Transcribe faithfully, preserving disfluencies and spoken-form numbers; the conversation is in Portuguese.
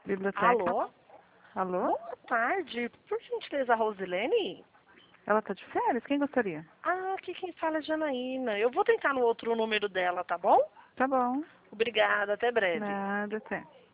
Biblioteca. Alô? Alô? Boa tarde. Por gentileza, Rosilene? Ela tá de férias? Quem gostaria? Ah, aqui quem fala é Janaína. Eu vou tentar no outro número dela, tá bom? Tá bom. Obrigada, até breve. Nada, até.